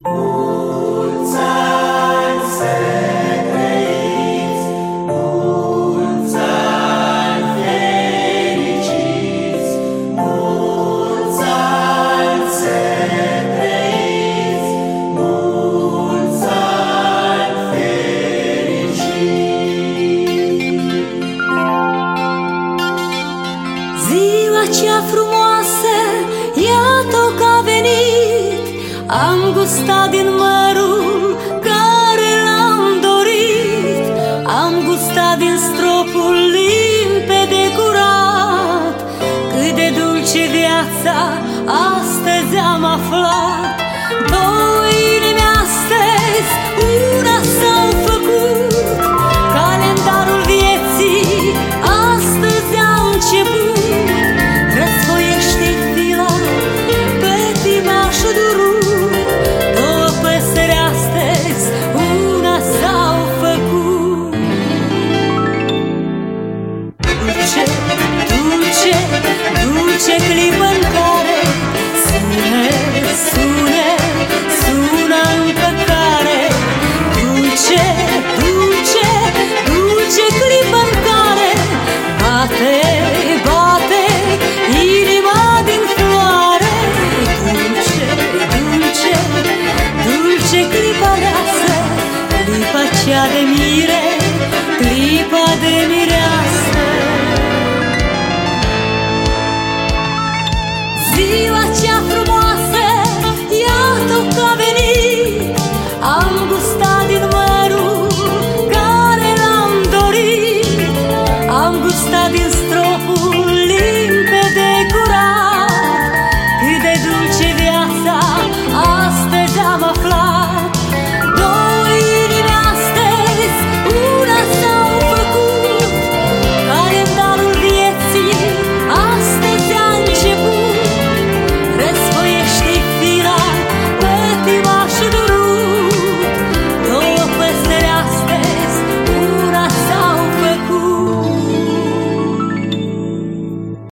Mulți ani să trăiți, mulți ani fericiți, mulți ani să trăiți, mulți ani fericiți. Ziua cea frumoasă, iată că a venit, am gustat din mărul care l-am dorit, am gustat din stropul limpede curat, cât de dulce viața astăzi am aflat.